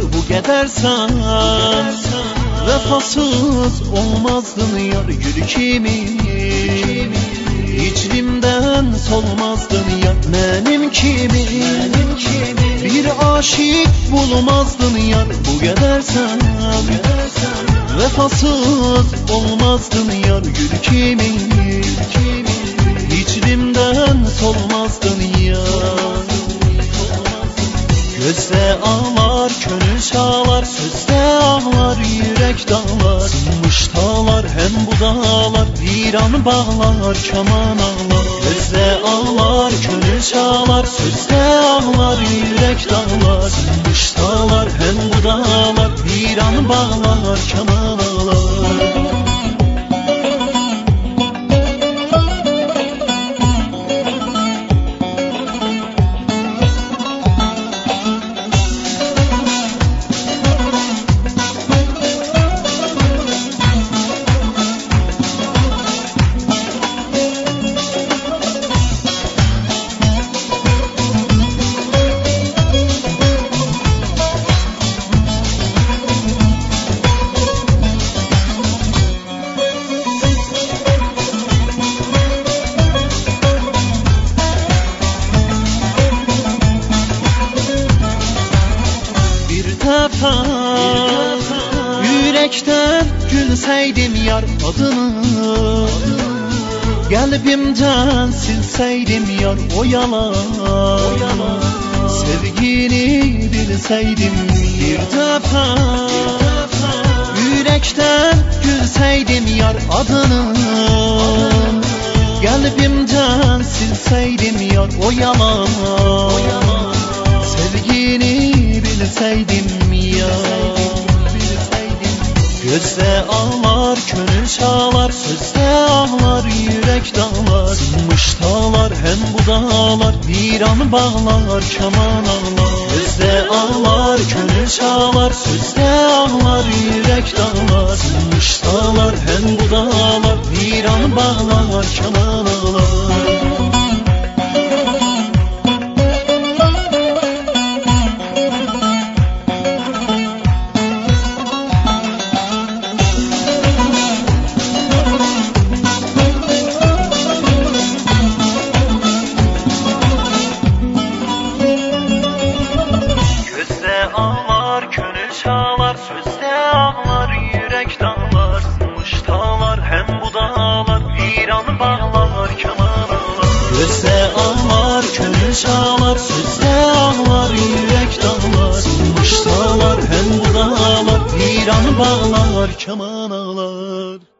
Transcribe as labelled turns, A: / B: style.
A: bu qədərsən vəfasız olmazdın yar gül kimi hicrimdən solmazdın yar mənim kimi bir aşık bulmazdın yar bu qədərsən vəfasız olmazdın yar gül kimi hicrimdən solmazdın yar. Gözdə ağlar, könül çağlar, sözdə ağlar, yürək dağlar, sınmış dağlar, həm bu dağlar, viran bağlar, kaman ağlar. Gözdə ağlar, könül çağlar, sözdə ağlar, yürək dağlar, sınmış dağlar, həm bu dağlar, viran bağlar, kaman ağlar. Yürekten gülseydim yar adını Kalbimden silseydim yar o yalan Sevgini bilseydim bir defa Yürekten gülseydim yar adını Kalbimden silseydim yar o yalan Sevgini bilseydim yar Gözdə ağlar, könül çağlar, sözdə ağlar, yürək dağlar Sınmış dağlar, həm bu dağlar, viran bağlar, kaman ağlar Gözdə ağlar, könül çağlar, sözdə ağlar, yürək dağlar Sınmış dağlar, həm bu dağlar, viran bağlar, kaman ağlar Çağlar, sözdə ağlar, yürək dağlar Sınmış dağlar, həm bu dağlar Viran bağlar, kaman ağlar Gözdə ağlar, könül çağlar Sözdə ağlar, yürək dağlar Sınmış dağlar, həm bu dağlar Viran bağlar, kaman ağlar